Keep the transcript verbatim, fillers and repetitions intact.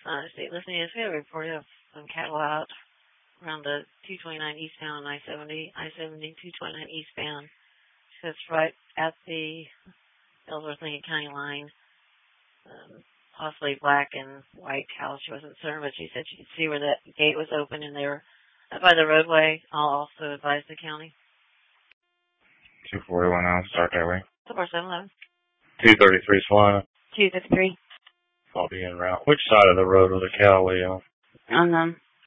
Uh, state listening, we have a report of some cattle out around the two twenty-nine eastbound on I seventy, I seventy, two twenty-nine eastbound. So it's right at the Ellsworth-Lincoln County line. Um, possibly black and white cows. She wasn't certain, but she said she could see where that gate was open and they were up by the roadway. I'll also advise the county. two forty-one now, start that way. four seven eleven. two thirty-three Salina. two fifty-three. I'll be en route. Which side of the road was the cow lay on? On, um,